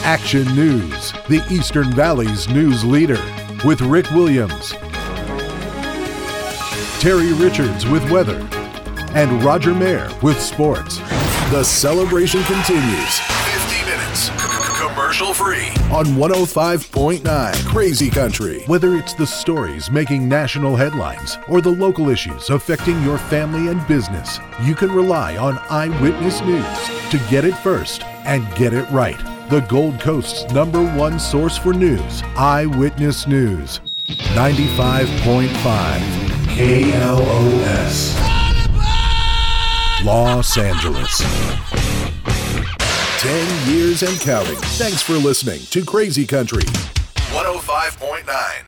Action News, the Eastern Valley's news leader, with Rick Williams, Terry Richards with weather, and Roger Mayer with sports. The celebration continues. 50 minutes, commercial free, on 105.9 Crazy Country. Whether it's the stories making national headlines or the local issues affecting your family and business, you can rely on Eyewitness News to get it first and get it right. The Gold Coast's #1 source for news, Eyewitness News. 95.5 KLOS. Los Angeles. 10 years and counting. Thanks for listening to Crazy Country 105.9.